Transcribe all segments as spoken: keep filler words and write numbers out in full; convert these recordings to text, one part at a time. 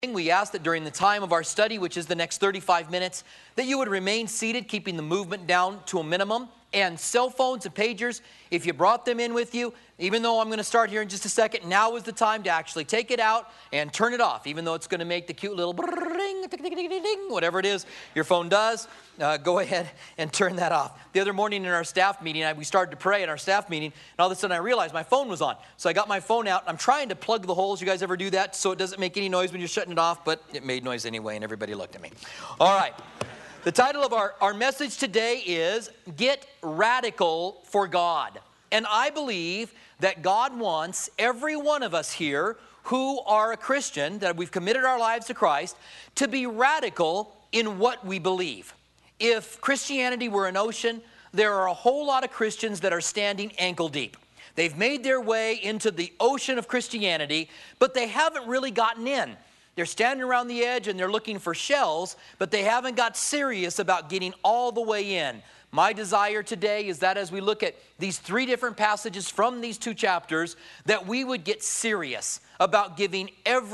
We ask that during the time of our study, which is the next thirty-five minutes, that you would remain seated, keeping the movement down to a minimum. And cell phones and pagers, if you brought them in with you, even though I'm going to start here in just a second, now is the time to actually take it out and turn it off, even though it's going to make the cute little ding, whatever it is your phone does. Uh, go ahead and turn that off. The other morning in our staff meeting, I, we started to pray in our staff meeting, and all of a sudden I realized my phone was on. So I got my phone out. I'm trying to plug the holes. You guys ever do that so it doesn't make any noise when you're shutting it off? But it made noise anyway, and everybody looked at me. All right. The title of our, our message today is Get Radical for God. And I believe that God wants every one of us here who are a Christian, that we've committed our lives to Christ, to be radical in what we believe. If Christianity were an ocean, there are a whole lot of Christians that are standing ankle deep. They've made their way into the ocean of Christianity, but they haven't really gotten in. They're standing around the edge and they're looking for shells, but they haven't got serious about getting all the way in. My desire today is that as we look at these three different passages from these two chapters, that we would get serious about giving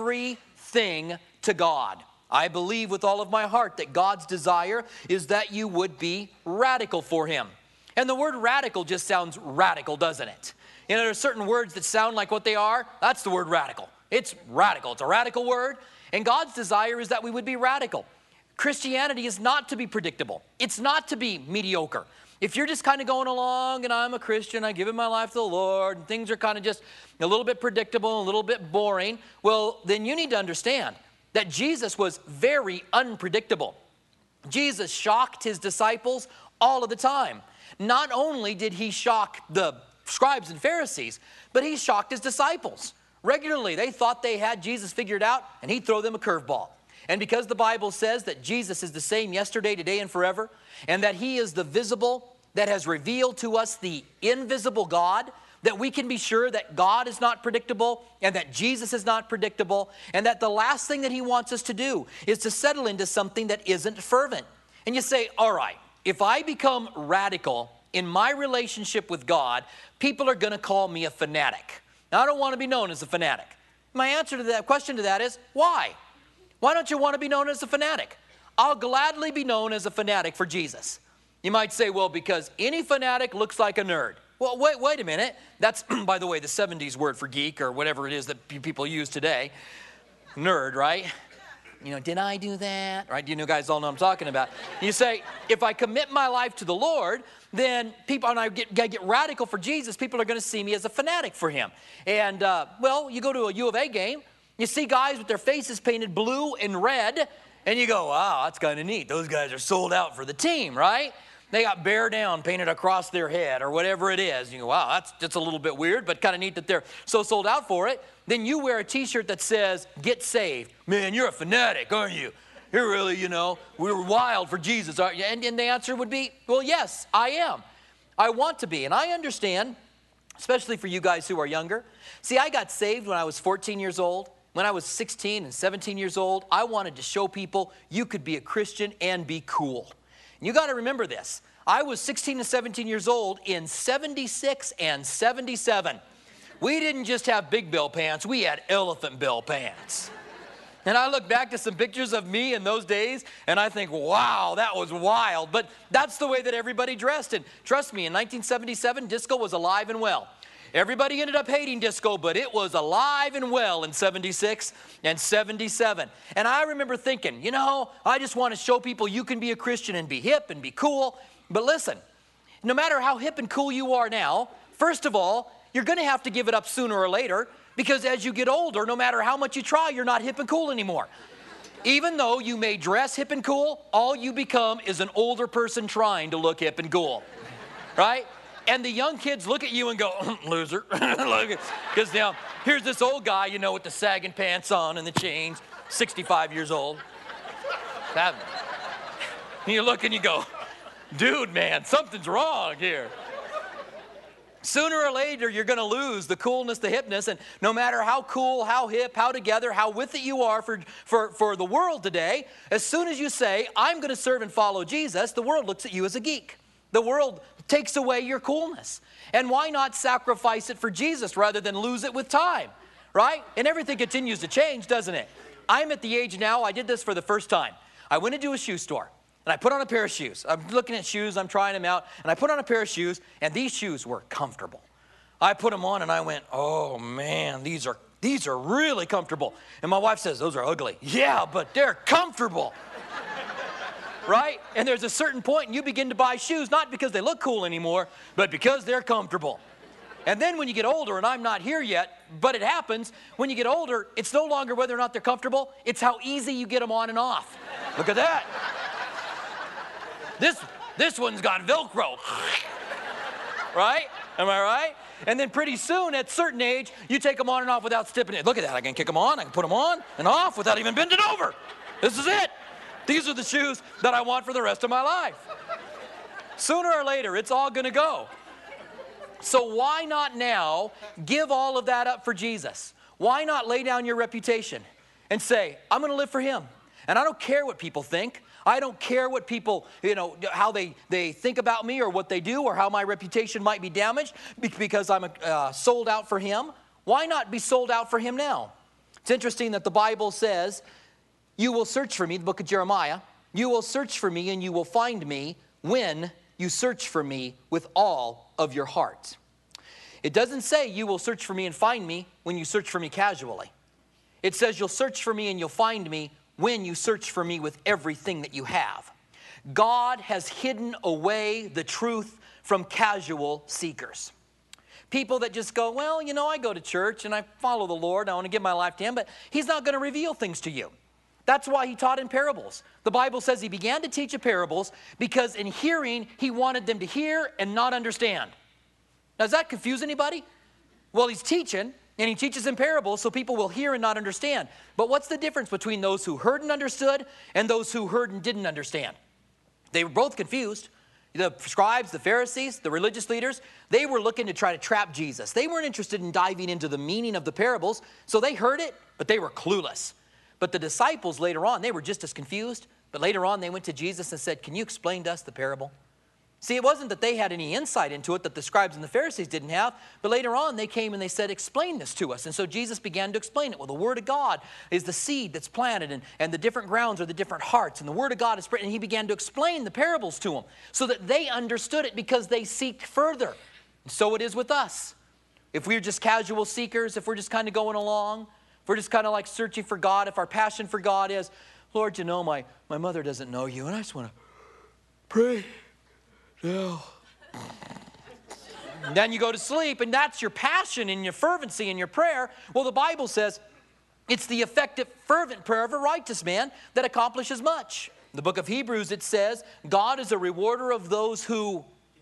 everything to God. I believe with all of my heart that God's desire is that you would be radical for Him. And the word radical just sounds radical, doesn't it? You know, there are certain words that sound like what they are. That's the word radical. It's radical. It's a radical word. And God's desire is that we would be radical. Christianity is not to be predictable. It's not to be mediocre. If you're just kind of going along and I'm a Christian, I give my life to the Lord, and things are kind of just a little bit predictable, a little bit boring, well, then you need to understand that Jesus was very unpredictable. Jesus shocked His disciples all of the time. Not only did He shock the scribes and Pharisees, but He shocked His disciples. Regularly, they thought they had Jesus figured out, and He'd throw them a curveball. And because the Bible says that Jesus is the same yesterday, today, and forever, and that He is the visible that has revealed to us the invisible God, that we can be sure that God is not predictable and that Jesus is not predictable, and that the last thing that He wants us to do is to settle into something that isn't fervent. And you say, all right, if I become radical in my relationship with God, people are going to call me a fanatic. Now, I don't want to be known as a fanatic. My answer to that question to that is, why? Why don't you want to be known as a fanatic? I'll gladly be known as a fanatic for Jesus. You might say, well, because any fanatic looks like a nerd. Well, wait, wait a minute. That's, by the way, the seventies word for geek or whatever it is that people use today. Nerd, right? You know, did I do that? Right? You know, guys all know what I'm talking about. You say, if I commit my life to the Lord, then people, and I get, get radical for Jesus, people are going to see me as a fanatic for Him. And, uh, well, you go to a U of A game, you see guys with their faces painted blue and red, and you go, wow, that's kind of neat. Those guys are sold out for the team, right? They got bear down painted across their head or whatever it is. You go, wow, that's, that's a little bit weird, but kind of neat that they're so sold out for it. Then you wear a t-shirt that says, get saved. Man, you're a fanatic, aren't you? You're really, you know, we're wild for Jesus, aren't you? And, and the answer would be, well, yes, I am. I want to be. And I understand, especially for you guys who are younger. See, I got saved when I was fourteen years old. When I was sixteen and seventeen years old, I wanted to show people you could be a Christian and be cool. And you got to remember this. I was sixteen and seventeen years old in seventy-six and seventy-seven. We didn't just have big bill pants, we had elephant bill pants. And I look back to some pictures of me in those days, and I think, wow, that was wild. But that's the way that everybody dressed. And trust me, in nineteen seventy-seven, disco was alive and well. Everybody ended up hating disco, but it was alive and well in seventy-six and seventy-seven. And I remember thinking, you know, I just want to show people you can be a Christian and be hip and be cool. But listen, no matter how hip and cool you are now, first of all, you're going to have to give it up sooner or later, because as you get older, no matter how much you try, you're not hip and cool anymore. Even though you may dress hip and cool, all you become is an older person trying to look hip and cool, right? And the young kids look at you and go, loser. Because now, here's this old guy, you know, with the sagging pants on and the chains, sixty-five years old. That, and you look and you go, dude, man, something's wrong here. Sooner or later, you're going to lose the coolness, the hipness, and no matter how cool, how hip, how together, how with it you are for, for, for the world today, as soon as you say, I'm going to serve and follow Jesus, the world looks at you as a geek. The world takes away your coolness. And why not sacrifice it for Jesus rather than lose it with time, right? And everything continues to change, doesn't it? I'm at the age now, I did this for the first time. I went into a shoe store, and I put on a pair of shoes. I'm looking at shoes, I'm trying them out, and I put on a pair of shoes, and these shoes were comfortable. I put them on, and I went, oh, man, these are, these are really comfortable. And my wife says, those are ugly. Yeah, but they're comfortable. Right? And there's a certain point, and you begin to buy shoes, not because they look cool anymore, but because they're comfortable. And then when you get older, and I'm not here yet, but it happens, when you get older, it's no longer whether or not they're comfortable, it's how easy you get them on and off. Look at that. This, this one's got Velcro. Right? Am I right? And then pretty soon, at a certain age, you take them on and off without stepping it. Look at that. I can kick them on, I can put them on and off without even bending over. This is it. These are the shoes that I want for the rest of my life. Sooner or later, it's all going to go. So why not now give all of that up for Jesus? Why not lay down your reputation and say, I'm going to live for him. And I don't care what people think. I don't care what people, you know, how they, they think about me or what they do or how my reputation might be damaged because I'm uh, sold out for him. Why not be sold out for him now? It's interesting that the Bible says, you will search for me, the book of Jeremiah. You will search for me and you will find me when you search for me with all of your heart. It doesn't say you will search for me and find me when you search for me casually. It says you'll search for me and you'll find me when you search for me with everything that you have. God has hidden away the truth from casual seekers. People that just go, well, you know, I go to church and I follow the Lord. I want to give my life to him, but he's not going to reveal things to you. That's why he taught in parables. The Bible says he began to teach in parables because in hearing, he wanted them to hear and not understand. Now, does that confuse anybody? Well, he's teaching, and he teaches in parables so people will hear and not understand. But what's the difference between those who heard and understood and those who heard and didn't understand? They were both confused. The scribes, the Pharisees, the religious leaders, they were looking to try to trap Jesus. They weren't interested in diving into the meaning of the parables, so they heard it, but they were clueless. But the disciples later on, they were just as confused. But later on, they went to Jesus and said, can you explain to us the parable? See, it wasn't that they had any insight into it that the scribes and the Pharisees didn't have. But later on, they came and they said, explain this to us. And so Jesus began to explain it. Well, the Word of God is the seed that's planted, and, and the different grounds are the different hearts. And the Word of God is spread. And he began to explain the parables to them so that they understood it because they seeked further. And so it is with us. If we're just casual seekers, if we're just kind of going along, if we're just kind of like searching for God, if our passion for God is, Lord, you know, my, my mother doesn't know you, and I just want to pray. No. Then you go to sleep, and that's your passion and your fervency and your prayer. Well, the Bible says it's the effective, fervent prayer of a righteous man that accomplishes much. In the book of Hebrews, it says, God is a rewarder of those who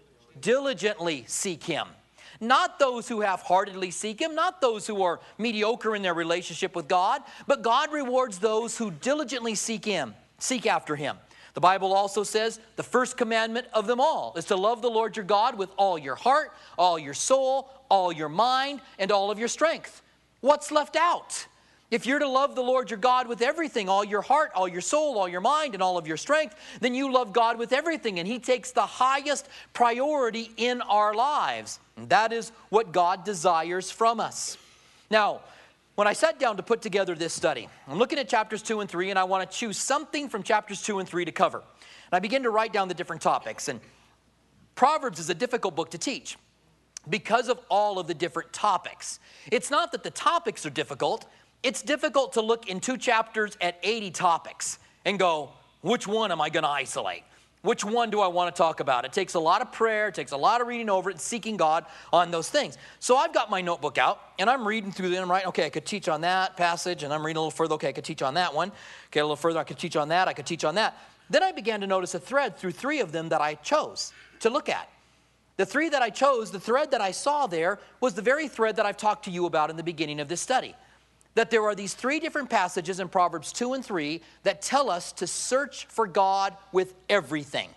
diligently seek him. Not those who half-heartedly seek him, not those who are mediocre in their relationship with God, but God rewards those who diligently seek him, seek after him. The Bible also says the first commandment of them all is to love the Lord your God with all your heart, all your soul, all your mind, and all of your strength. What's left out? If you're to love the Lord your God with everything, all your heart, all your soul, all your mind, and all of your strength, then you love God with everything, and he takes the highest priority in our lives. And that is what God desires from us. Now, when I sat down to put together this study, I'm looking at chapters two and three, and I want to choose something from chapters two and three to cover. And I began to write down the different topics. And Proverbs is a difficult book to teach because of all of the different topics. It's not that the topics are difficult. It's difficult to look in two chapters at eighty topics and go, which one am I going to isolate? Which one do I want to talk about? It takes a lot of prayer, it takes a lot of reading over it and seeking God on those things. So I've got my notebook out, and I'm reading through them, right? Okay, I could teach on that passage, and I'm reading a little further. Okay, I could teach on that one. Okay, a little further, I could teach on that, I could teach on that. Then I began to notice a thread through three of them that I chose to look at. The three that I chose, the thread that I saw there was the very thread that I've talked to you about in the beginning of this study. That there are these three different passages in Proverbs two and three that tell us to search for God with everything.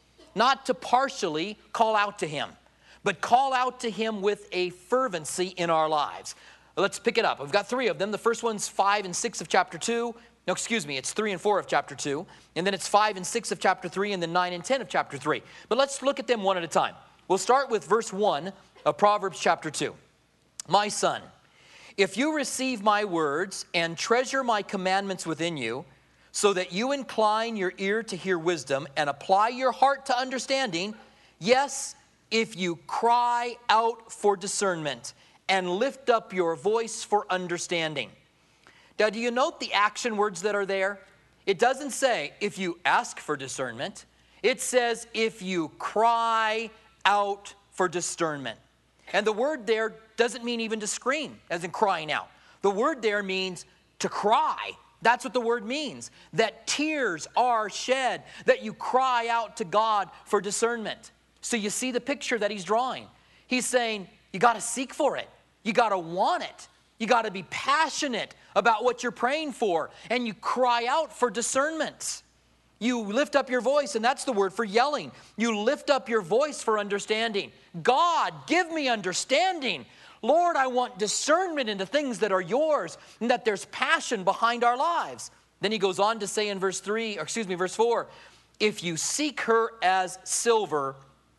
Not to partially call out to him, but call out to him with a fervency in our lives. Let's pick it up. We've got three of them. The first one's five and six of chapter two. No, excuse me, it's three and four of chapter two. And then it's five and six of chapter three, and then nine and ten of chapter three. But let's look at them one at a time. We'll start with verse one of Proverbs chapter two. My son, If you receive my words and treasure my commandments within you, so that you incline your ear to hear wisdom and apply your heart to understanding, yes, if you cry out for discernment and lift up your voice for understanding. Now, do you note the action words that are there? It doesn't say if you ask for discernment. It says if you cry out for discernment. And the word there doesn't mean even to scream, as in crying out. The word there means to cry. That's what the word means. That tears are shed, that you cry out to God for discernment. So you see the picture that he's drawing. He's saying, you got to seek for it. You got to want it. You got to be passionate about what you're praying for. And you cry out for discernment. You lift up your voice, and that's the word for yelling. You lift up your voice for understanding. God, give me understanding. Lord, I want discernment into things that are yours, and that there's passion behind our lives. Then he goes on to say in verse three, or excuse me, verse four, if you seek her as silver,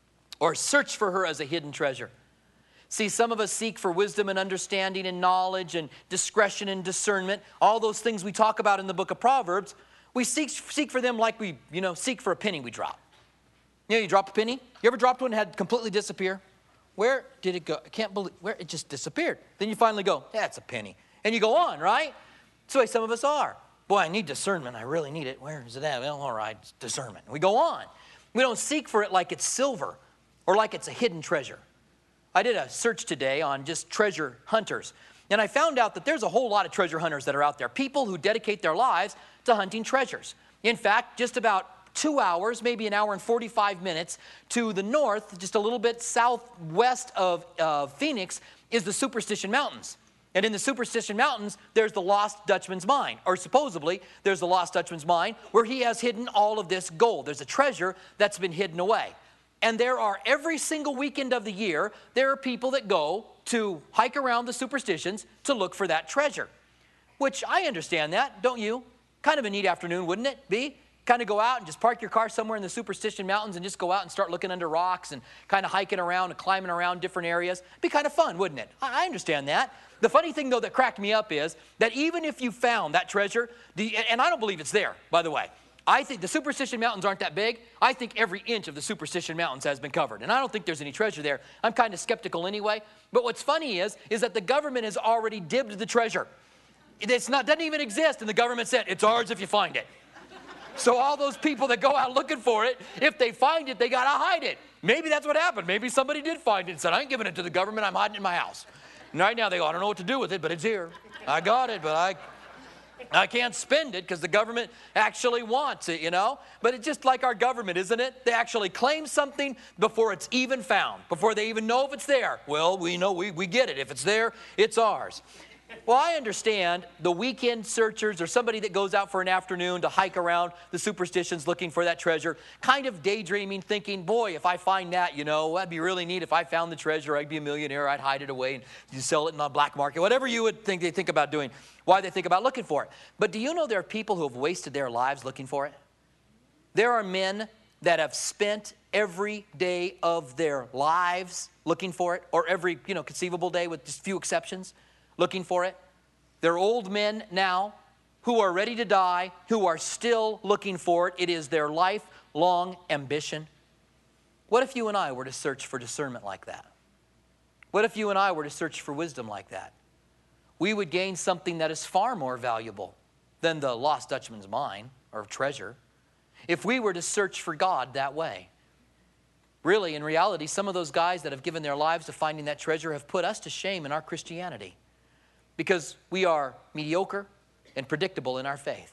or search for her as a hidden treasure. See, some of us seek for wisdom and understanding and knowledge and discretion and discernment, all those things we talk about in the book of Proverbs. We seek, seek for them like we, you know, seek for a penny we drop. You know, you drop a penny. You ever dropped one and had completely disappear? Where did it go? I can't believe, where it just disappeared. Then you finally go, yeah, it's a penny. And you go on, right? That's the way some of us are. Boy, I need discernment. I really need it. Where is it at? Well, all right, it's discernment. We go on. We don't seek for it like it's silver or like it's a hidden treasure. I did a search today on just treasure hunters. And I found out that there's a whole lot of treasure hunters that are out there. People who dedicate their lives to hunting treasures. In fact, just about two hours, maybe an hour and forty-five minutes to the north, just a little bit southwest of uh, Phoenix, is the Superstition Mountains. And in the Superstition Mountains, there's the Lost Dutchman's Mine, or supposedly there's the Lost Dutchman's Mine, where he has hidden all of this gold. There's a treasure that's been hidden away. And there are, every single weekend of the year, there are people that go to hike around the Superstitions to look for that treasure. Which I understand that, don't you? Kind of a neat afternoon, wouldn't it be? Kind of go out and just park your car somewhere in the Superstition Mountains and just go out and start looking under rocks and kind of hiking around and climbing around different areas. It'd be kind of fun, wouldn't it? I understand that. The funny thing, though, that cracked me up is that even if you found that treasure, and I don't believe it's there, by the way. I think the Superstition Mountains aren't that big. I think every inch of the Superstition Mountains has been covered. And I don't think there's any treasure there. I'm kind of skeptical anyway. But what's funny is, is that the government has already dibbed the treasure. It's not, doesn't even exist. And the government said, it's ours if you find it. So all those people that go out looking for it, if they find it, they got to hide it. Maybe that's what happened. Maybe somebody did find it and said, I ain't giving it to the government. I'm hiding it in my house. And right now they go, I don't know what to do with it, but it's here. I got it, but I... I can't spend it because the government actually wants it, you know. But it's just like our government, isn't it? They actually claim something before it's even found, before they even know if it's there. Well, we know, we, we get it. If it's there, it's ours. Well, I understand the weekend searchers or somebody that goes out for an afternoon to hike around the Superstitions looking for that treasure, kind of daydreaming, thinking, boy, if I find that, you know, that'd be really neat. If I found the treasure, I'd be a millionaire. I'd hide it away and you sell it in the black market, whatever you would think they think about doing, why they think about looking for it. But do you know there are people who have wasted their lives looking for it? There are men that have spent every day of their lives looking for it, or every, you know, conceivable day with just few exceptions, looking for it. They're old men now who are ready to die, who are still looking for it. It is their lifelong ambition. What if you and I were to search for discernment like that? What if you and I were to search for wisdom like that? We would gain something that is far more valuable than the Lost Dutchman's Mine or treasure if we were to search for God that way. Really, in reality, some of those guys that have given their lives to finding that treasure have put us to shame in our Christianity, because we are mediocre and predictable in our faith.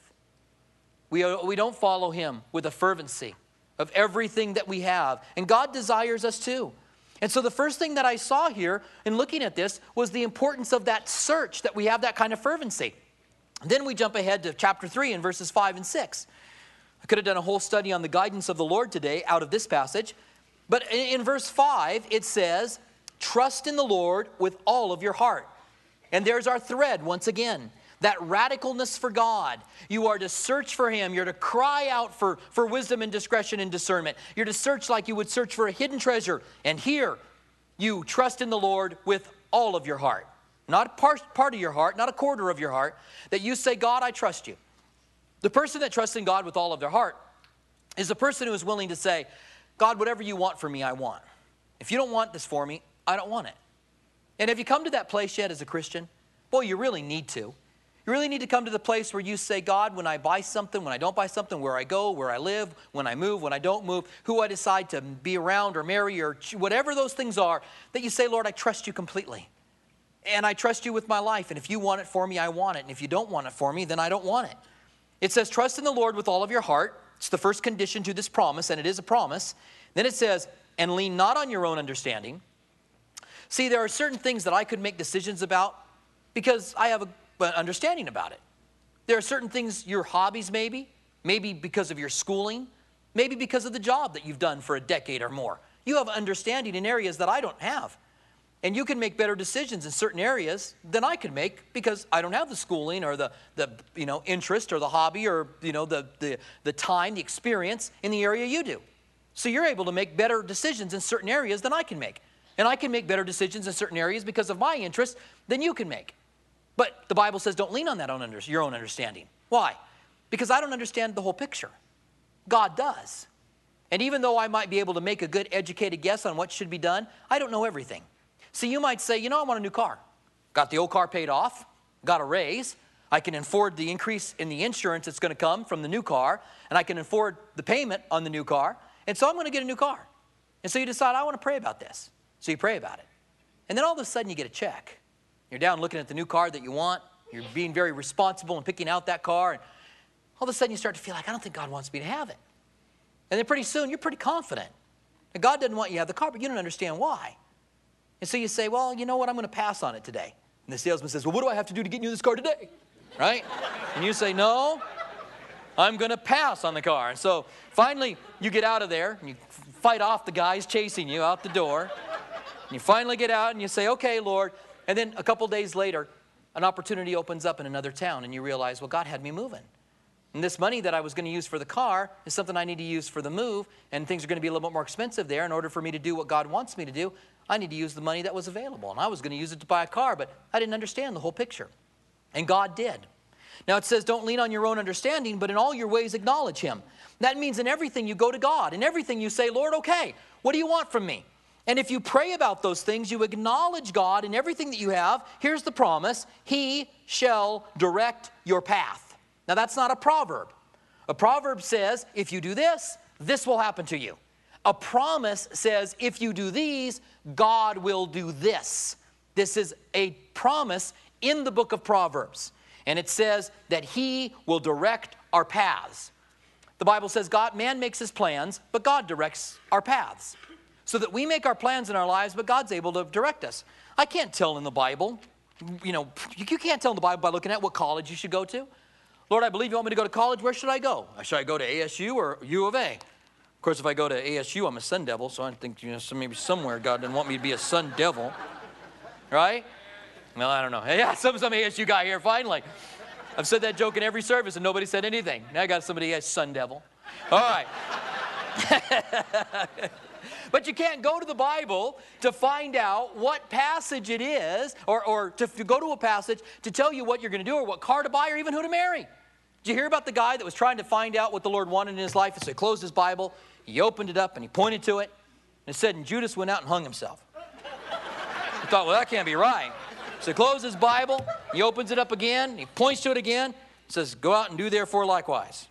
We, are, we don't follow him with a fervency of everything that we have. And God desires us to. And so the first thing that I saw here in looking at this was the importance of that search, that we have that kind of fervency. Then we jump ahead to chapter three in verses five and six. I could have done a whole study on the guidance of the Lord today out of this passage. But in, in verse five, it says, trust in the Lord with all of your heart. And there's our thread once again, that radicalness for God. You are to search for him. You're to cry out for, for wisdom and discretion and discernment. You're to search like you would search for a hidden treasure. And here, you trust in the Lord with all of your heart. not part, part of your heart, not a quarter of your heart, that you say, God, I trust you. The person that trusts in God with all of their heart is the person who is willing to say, God, whatever you want for me, I want. If you don't want this for me, I don't want it. And have you come to that place yet as a Christian? Boy, you really need to. You really need to come to the place where you say, God, when I buy something, when I don't buy something, where I go, where I live, when I move, when I don't move, who I decide to be around or marry or whatever those things are, that you say, Lord, I trust you completely. And I trust you with my life. And if you want it for me, I want it. And if you don't want it for me, then I don't want it. It says, trust in the Lord with all of your heart. It's the first condition to this promise, and it is a promise. Then it says, and lean not on your own understanding. See, there are certain things that I could make decisions about because I have a But understanding about it. There are certain things, your hobbies maybe, maybe because of your schooling, maybe because of the job that you've done for a decade or more. You have understanding in areas that I don't have. And you can make better decisions in certain areas than I can make because I don't have the schooling or the, the you know, interest or the hobby or you know, the, the, the time, the experience in the area you do. So you're able to make better decisions in certain areas than I can make. And I can make better decisions in certain areas because of my interest than you can make. But the Bible says don't lean on that own under, your own understanding. Why? Because I don't understand the whole picture. God does. And even though I might be able to make a good educated guess on what should be done, I don't know everything. So you might say, you know, I want a new car. Got the old car paid off, got a raise. I can afford the increase in the insurance that's going to come from the new car, and I can afford the payment on the new car, and so I'm going to get a new car. And so you decide, I want to pray about this. So you pray about it. And then all of a sudden you get a check. You're down looking at the new car that you want. You're being very responsible in picking out that car. And all of a sudden you start to feel like, I don't think God wants me to have it. And then pretty soon you're pretty confident that God doesn't want you to have the car, but you don't understand why. And so you say, well, you know what? I'm going to pass on it today. And the salesman says, well, what do I have to do to get you this car today? Right? And you say, no, I'm going to pass on the car. And so finally you get out of there and you fight off the guys chasing you out the door. And you finally get out and you say, okay, Lord. And then a couple days later, an opportunity opens up in another town and you realize, well, God had me moving. And this money that I was going to use for the car is something I need to use for the move, and things are going to be a little bit more expensive there. In order for me to do what God wants me to do, I need to use the money that was available. And I was going to use it to buy a car, but I didn't understand the whole picture. And God did. Now it says, don't lean on your own understanding, but in all your ways acknowledge him. That means in everything you go to God. In everything you say, Lord, okay, what do you want from me? And if you pray about those things, you acknowledge God in everything that you have. Here's the promise. He shall direct your path. Now, that's not a proverb. A proverb says, if you do this, this will happen to you. A promise says, if you do these, God will do this. This is a promise in the book of Proverbs. And it says that he will direct our paths. The Bible says God, man makes his plans, but God directs our paths. So that we make our plans in our lives, but God's able to direct us. I can't tell in the Bible, you know, you can't tell in the Bible by looking at what college you should go to. Lord, I believe you want me to go to college. Where should I go? Should I go to A S U or U of A? Of course, if I go to A S U, I'm a Sun Devil, so I think, you know, so maybe somewhere God didn't want me to be a Sun Devil. Right? Well, I don't know. Yeah, some, some A S U guy here, finally. I've said that joke in every service and nobody said anything. Now I got somebody as Sun Devil. All right. But you can't go to the Bible to find out what passage it is, or, or to go to a passage to tell you what you're going to do or what car to buy or even who to marry. Did you hear about the guy that was trying to find out what the Lord wanted in his life? So he closed his Bible, he opened it up, and he pointed to it, and it said, and Judas went out and hung himself. He thought, well, that can't be right. So he closed his Bible, he opens it up again, he points to it again, says, go out and do therefore likewise.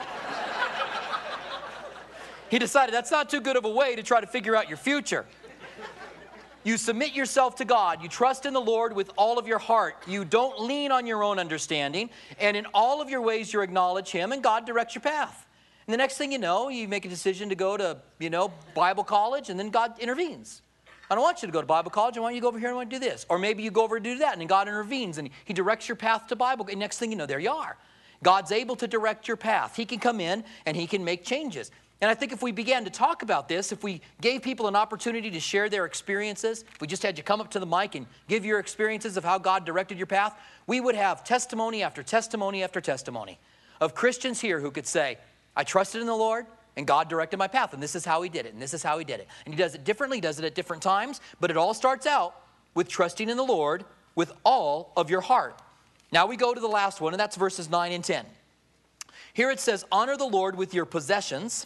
He decided that's not too good of a way to try to figure out your future. You submit yourself to God. You trust in the Lord with all of your heart. You don't lean on your own understanding. And in all of your ways, you acknowledge him, and God directs your path. And the next thing you know, you make a decision to go to, you know, Bible college, and then God intervenes. I don't want you to go to Bible college. I want you to go over here and I want to do this. Or maybe you go over and do that, and then God intervenes, and he directs your path to Bible. And next thing you know, there you are. God's able to direct your path. He can come in, and he can make changes. And I think if we began to talk about this, if we gave people an opportunity to share their experiences, if we just had you come up to the mic and give your experiences of how God directed your path, we would have testimony after testimony after testimony of Christians here who could say, I trusted in the Lord and God directed my path, and this is how he did it, and this is how he did it. And he does it differently, he does it at different times, but it all starts out with trusting in the Lord with all of your heart. Now we go to the last one, and that's verses nine and ten. Here it says, honor the Lord with your possessions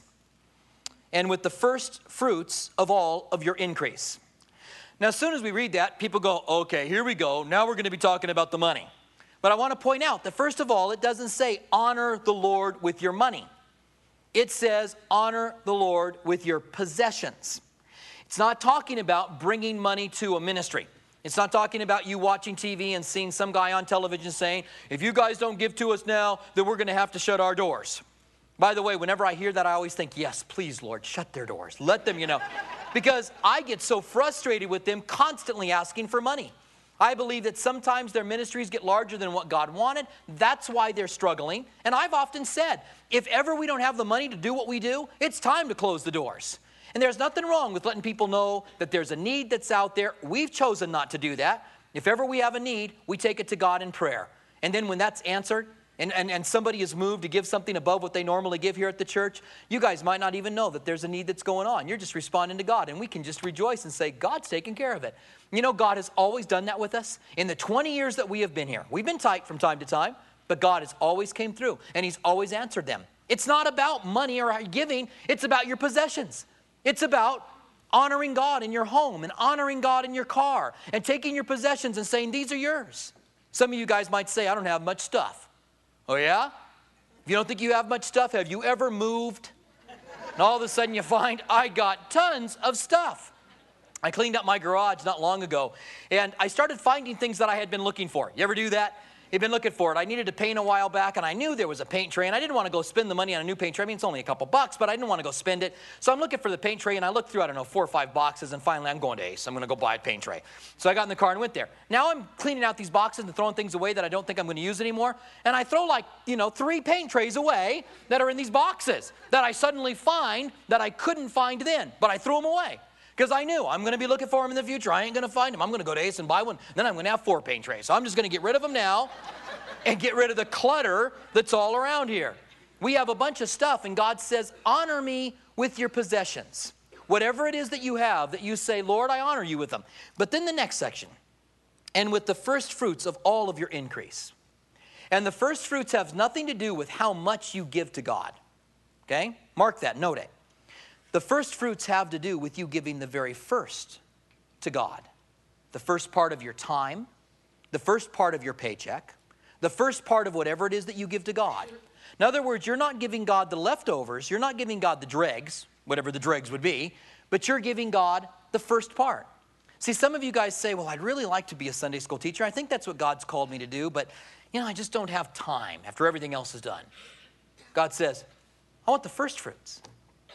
and with the first fruits of all of your increase. Now, as soon as we read that, people go, okay, here we go. Now we're going to be talking about the money. But I want to point out that first of all, it doesn't say honor the Lord with your money. It says honor the Lord with your possessions. It's not talking about bringing money to a ministry. It's not talking about you watching T V and seeing some guy on television saying, if you guys don't give to us now, then we're going to have to shut our doors. By the way, whenever I hear that, I always think, yes, please, Lord, shut their doors. Let them, you know. Because I get so frustrated with them constantly asking for money. I believe that sometimes their ministries get larger than what God wanted. That's why they're struggling. And I've often said, if ever we don't have the money to do what we do, it's time to close the doors. And there's nothing wrong with letting people know that there's a need that's out there. We've chosen not to do that. If ever we have a need, we take it to God in prayer. And then when that's answered, and, and, and somebody is moved to give something above what they normally give here at the church, you guys might not even know that there's a need that's going on. You're just responding to God, and we can just rejoice and say, God's taking care of it. You know, God has always done that with us. In the twenty years that we have been here, we've been tight from time to time, but God has always came through, and He's always answered them. It's not about money or giving. It's about your possessions. It's about honoring God in your home and honoring God in your car and taking your possessions and saying, these are yours. Some of you guys might say, I don't have much stuff. Oh, yeah? If you don't think you have much stuff, have you ever moved? And all of a sudden you find, I got tons of stuff. I cleaned up my garage not long ago, and I started finding things that I had been looking for. You ever do that? You've been looking for it. I needed to paint a while back, and I knew there was a paint tray, and I didn't want to go spend the money on a new paint tray. I mean, it's only a couple bucks, but I didn't want to go spend it. So I'm looking for the paint tray, and I looked through, I don't know, four or five boxes, and finally I'm going to Ace. I'm going to go buy a paint tray. So I got in the car and went there. Now I'm cleaning out these boxes and throwing things away that I don't think I'm going to use anymore, and I throw like, you know, three paint trays away that are in these boxes that I suddenly find that I couldn't find then, but I threw them away. Because I knew I'm going to be looking for them in the future. I ain't going to find them. I'm going to go to Ace and buy one. Then I'm going to have four paint trays. So I'm just going to get rid of them now and get rid of the clutter that's all around here. We have a bunch of stuff, and God says, honor me with your possessions. Whatever it is that you have, that you say, Lord, I honor you with them. But then the next section, and with the first fruits of all of your increase. And the first fruits have nothing to do with how much you give to God. Okay? Mark that, note it. The first fruits have to do with you giving the very first to God. The first part of your time, the first part of your paycheck, the first part of whatever it is that you give to God. In other words, you're not giving God the leftovers, you're not giving God the dregs, whatever the dregs would be, but you're giving God the first part. See, some of you guys say, well, I'd really like to be a Sunday school teacher. I think that's what God's called me to do, but, you know, I just don't have time after everything else is done. God says, I want the first fruits.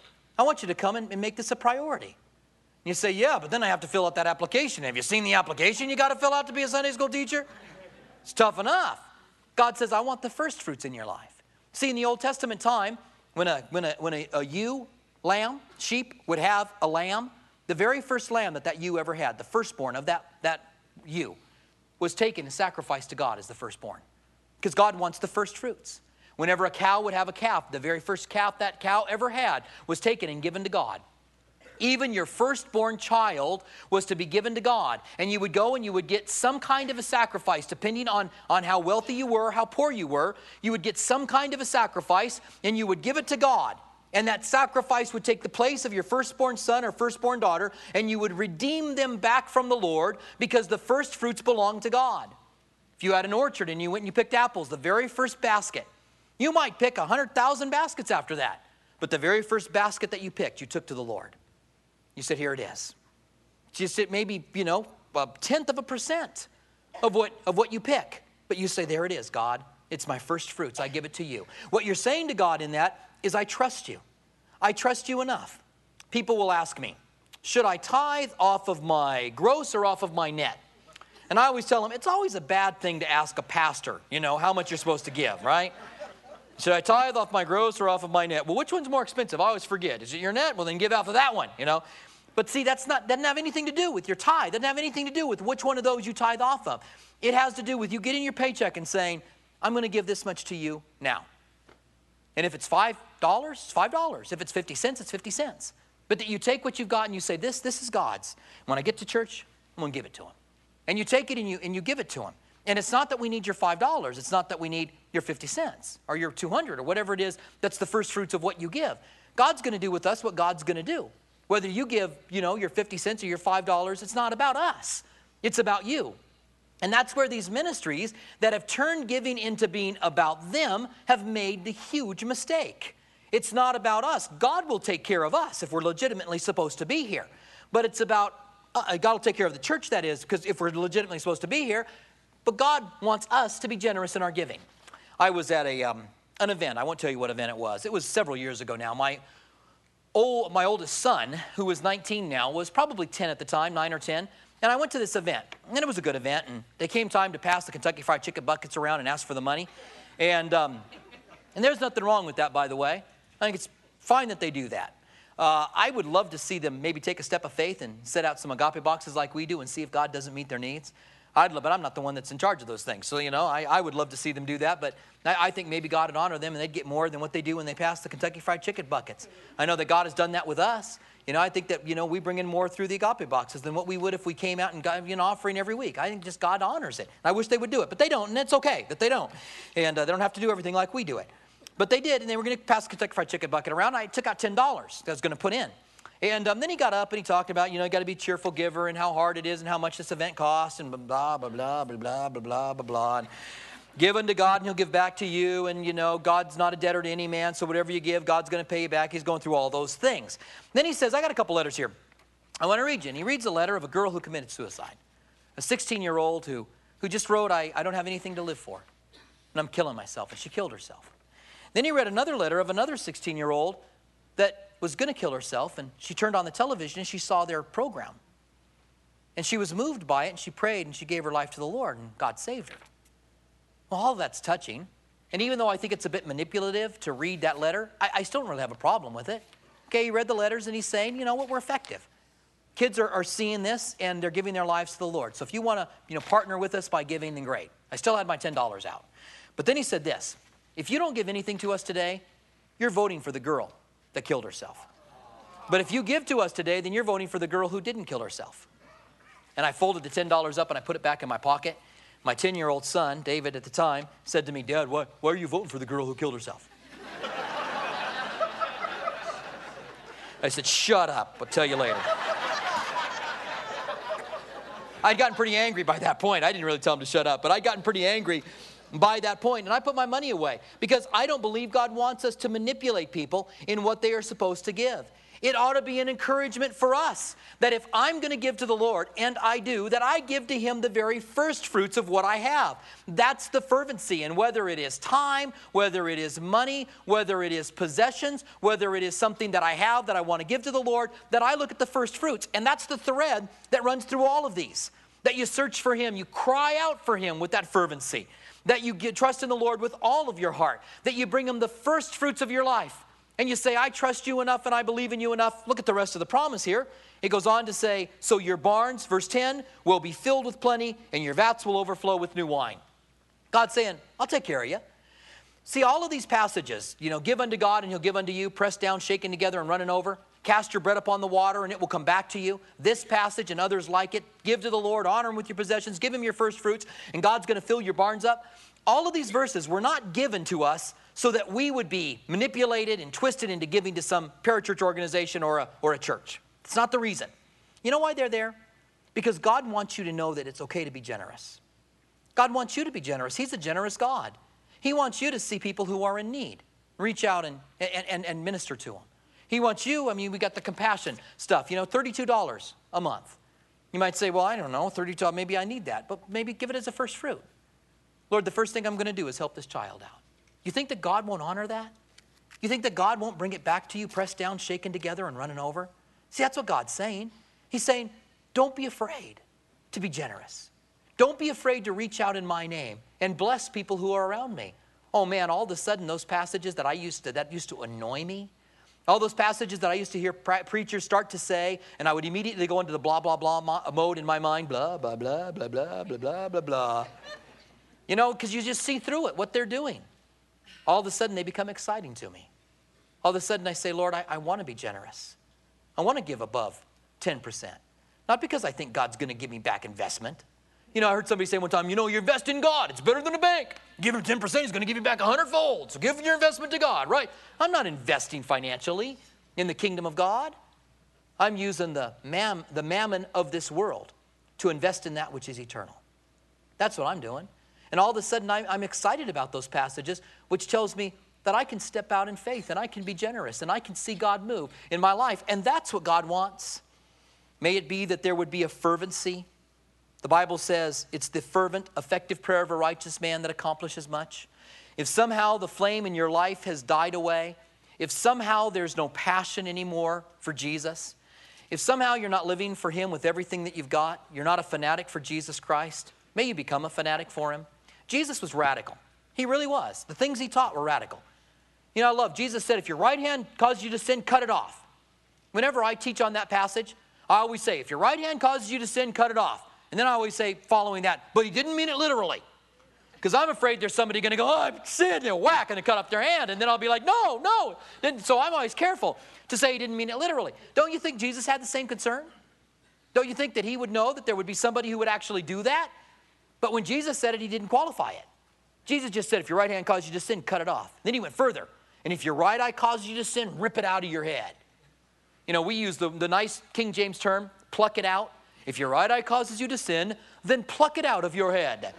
I want you to come and make this a priority. You say, yeah, but then I have to fill out that application. Have you seen the application you got to fill out to be a Sunday school teacher? It's tough enough. God says, I want the first fruits in your life. See, in the Old Testament time, when a, when a, when a, a ewe lamb, sheep would have a lamb, the very first lamb that that ewe ever had, the firstborn of that, that ewe, was taken and sacrificed to God as the firstborn. Because God wants the first fruits. Whenever a cow would have a calf, the very first calf that cow ever had was taken and given to God. Even your firstborn child was to be given to God. And you would go and you would get some kind of a sacrifice, depending on, on how wealthy you were, how poor you were. You would get some kind of a sacrifice, and you would give it to God. And that sacrifice would take the place of your firstborn son or firstborn daughter, and you would redeem them back from the Lord, because the first fruits belong to God. If you had an orchard and you went and you picked apples, the very first basket, you might pick one hundred thousand baskets after that. But the very first basket that you picked, you took to the Lord. You said, here it is. Just it maybe, you know, a tenth of a percent of what, of what you pick. But you say, there it is, God. It's my first fruits. I give it to you. What you're saying to God in that is, I trust you. I trust you enough. People will ask me, should I tithe off of my gross or off of my net? And I always tell them, it's always a bad thing to ask a pastor, you know, how much you're supposed to give, right? Should I tithe off my gross or off of my net? Well, which one's more expensive? I always forget. Is it your net? Well, then give off of that one, you know. But see, that's not, doesn't have anything to do with your tithe. Doesn't have anything to do with which one of those you tithe off of. It has to do with you getting your paycheck and saying, I'm going to give this much to you now. And if it's five dollars, it's five dollars. If it's fifty cents, it's fifty cents. But that you take what you've got and you say, this, this is God's. When I get to church, I'm going to give it to him. And you take it and you, and you give it to him. And it's not that we need your five dollars. It's not that we need your fifty cents or your two hundred or whatever it is that's the first fruits of what you give. God's going to do with us what God's going to do. Whether you give, you know, your fifty cents or your five dollars, it's not about us. It's about you. And that's where these ministries that have turned giving into being about them have made the huge mistake. It's not about us. God will take care of us if we're legitimately supposed to be here. But it's about, uh, God will take care of the church, that is, because if we're legitimately supposed to be here. But God wants us to be generous in our giving. I was at a, um, an event. I won't tell you what event it was. It was several years ago now. My, old, my oldest son, who is nineteen now, was probably ten at the time, nine or ten. And I went to this event, and it was a good event, and they came time to pass the Kentucky Fried Chicken buckets around and ask for the money. And, um, and there's nothing wrong with that, by the way. I think it's fine that they do that. Uh, I would love to see them maybe take a step of faith and set out some agape boxes like we do and see if God doesn't meet their needs. I'd love, but I'm not the one that's in charge of those things. So, you know, I, I would love to see them do that, but I, I think maybe God would honor them and they'd get more than what they do when they pass the Kentucky Fried Chicken buckets. I know that God has done that with us. You know, I think that, you know, we bring in more through the agape boxes than what we would if we came out and got an offering every week. I think just God honors it. I wish they would do it, but they don't, and it's okay that they don't. And uh, they don't have to do everything like we do it. But they did, and they were going to pass the Kentucky Fried Chicken bucket around. I took out ten dollars that I was going to put in. And um, then he got up and he talked about, you know, you got to be a cheerful giver and how hard it is and how much this event costs and blah, blah, blah, blah, blah, blah, blah, blah, blah. And give unto God and he'll give back to you. And, you know, God's not a debtor to any man, so whatever you give, God's going to pay you back. He's going through all those things. Then he says, I got a couple letters here. I want to read you. And he reads a letter of a girl who committed suicide. A sixteen-year-old who, who just wrote, I, I don't have anything to live for. And I'm killing myself. And she killed herself. Then he read another letter of another sixteen-year-old that was going to kill herself, and she turned on the television and she saw their program. And she was moved by it, and she prayed, and she gave her life to the Lord, and God saved her. Well, all of that's touching. And even though I think it's a bit manipulative to read that letter, I, I still don't really have a problem with it. Okay, he read the letters, and he's saying, you know what, we're effective. Kids are, are seeing this, and they're giving their lives to the Lord. So if you want to, you know, partner with us by giving, then great. I still had my ten dollars out. But then he said this, if you don't give anything to us today, you're voting for the girl that killed herself. But if you give to us today, then you're voting for the girl who didn't kill herself. And I folded the ten dollars up and I put it back in my pocket. My ten-year-old son, David at the time, said to me, Dad, why, why are you voting for the girl who killed herself? I said, shut up, I'll tell you later. I'd gotten pretty angry by that point. I didn't really tell him to shut up, but I'd gotten pretty angry by that point, and I put my money away because I don't believe God wants us to manipulate people in what they are supposed to give. It ought to be an encouragement for us that if I'm going to give to the Lord, and I do, that I give to Him the very first fruits of what I have. That's the fervency, and whether it is time, whether it is money, whether it is possessions, whether it is something that I have that I want to give to the Lord, that I look at the first fruits, and that's the thread that runs through all of these. That you search for Him, you cry out for Him with that fervency. That you get, trust in the Lord with all of your heart. That you bring Him the first fruits of your life. And you say, I trust you enough and I believe in you enough. Look at the rest of the promise here. It goes on to say, so your barns, verse ten, will be filled with plenty and your vats will overflow with new wine. God's saying, I'll take care of you. See, all of these passages, you know, give unto God and He'll give unto you, pressed down, shaken together and running over. Cast your bread upon the water and it will come back to you. This passage and others like it. Give to the Lord, honor Him with your possessions, give Him your first fruits, and God's going to fill your barns up. All of these verses were not given to us so that we would be manipulated and twisted into giving to some parachurch organization or a, or a church. It's not the reason. You know why they're there? Because God wants you to know that it's okay to be generous. God wants you to be generous. He's a generous God. He wants you to see people who are in need. Reach out and, and, and, and minister to them. He wants you, I mean, we got the compassion stuff, you know, thirty-two dollars a month. You might say, well, I don't know, thirty-two dollars, maybe I need that. But maybe give it as a first fruit. Lord, the first thing I'm going to do is help this child out. You think that God won't honor that? You think that God won't bring it back to you, pressed down, shaken together, and running over? See, that's what God's saying. He's saying, don't be afraid to be generous. Don't be afraid to reach out in my name and bless people who are around me. Oh man, all of a sudden those passages that I used to, that used to annoy me, all those passages that I used to hear pre preachers start to say, and I would immediately go into the blah, blah, blah mo mode in my mind, blah, blah, blah, blah, blah, blah, blah, blah, blah. You know, because you just see through it, what they're doing. All of a sudden, they become exciting to me. All of a sudden, I say, Lord, I, I want to be generous. I want to give above ten percent. Not because I think God's going to give me back investment. You know, I heard somebody say one time, you know, you invest in God. It's better than a bank. Give him ten percent, he's going to give you back a hundredfold. So give your investment to God, right? I'm not investing financially in the kingdom of God. I'm using the, mam, the mammon of this world to invest in that which is eternal. That's what I'm doing. And all of a sudden, I'm, I'm excited about those passages, which tells me that I can step out in faith and I can be generous and I can see God move in my life. And that's what God wants. May it be that there would be a fervency. The Bible says it's the fervent, effective prayer of a righteous man that accomplishes much. If somehow the flame in your life has died away, if somehow there's no passion anymore for Jesus, if somehow you're not living for him with everything that you've got, you're not a fanatic for Jesus Christ, may you become a fanatic for him. Jesus was radical. He really was. The things he taught were radical. You know, I love, Jesus said, if your right hand causes you to sin, cut it off. Whenever I teach on that passage, I always say, if your right hand causes you to sin, cut it off. And then I always say, following that, but he didn't mean it literally. Because I'm afraid there's somebody going to go, oh, I've sinned, and whack, and they cut off their hand. And then I'll be like, no, no. And so I'm always careful to say he didn't mean it literally. Don't you think Jesus had the same concern? Don't you think that he would know that there would be somebody who would actually do that? But when Jesus said it, he didn't qualify it. Jesus just said, if your right hand causes you to sin, cut it off. Then he went further. And if your right eye causes you to sin, rip it out of your head. You know, we use the, the nice King James term, pluck it out. If your right eye causes you to sin, then pluck it out of your head.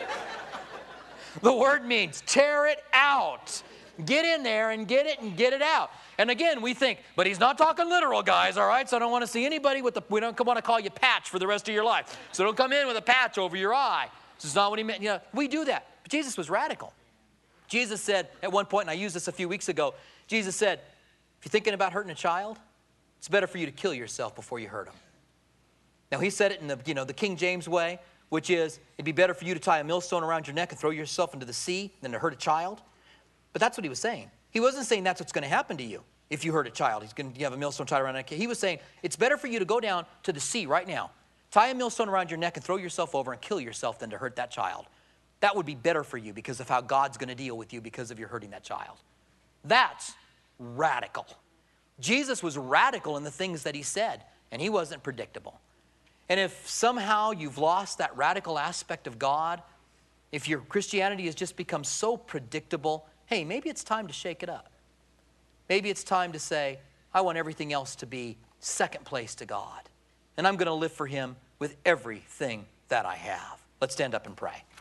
The word means tear it out. Get in there and get it and get it out. And again, we think, but he's not talking literal, guys, all right? So I don't want to see anybody with the, we don't want to call you patch for the rest of your life. So don't come in with a patch over your eye. This is not what he meant. You know, we do that. But Jesus was radical. Jesus said at one point, and I used this a few weeks ago, Jesus said, if you're thinking about hurting a child, it's better for you to kill yourself before you hurt him. Now, he said it in the, you know, the King James way, which is, it'd be better for you to tie a millstone around your neck and throw yourself into the sea than to hurt a child. But that's what he was saying. He wasn't saying that's what's going to happen to you if you hurt a child. He's going to you have a millstone tied around your neck. He was saying, it's better for you to go down to the sea right now, tie a millstone around your neck and throw yourself over and kill yourself than to hurt that child. That would be better for you because of how God's going to deal with you because of your hurting that child. That's radical. Jesus was radical in the things that he said, and he wasn't predictable. And if somehow you've lost that radical aspect of God, if your Christianity has just become so predictable, hey, maybe it's time to shake it up. Maybe it's time to say, I want everything else to be second place to God. And I'm going to live for him with everything that I have. Let's stand up and pray.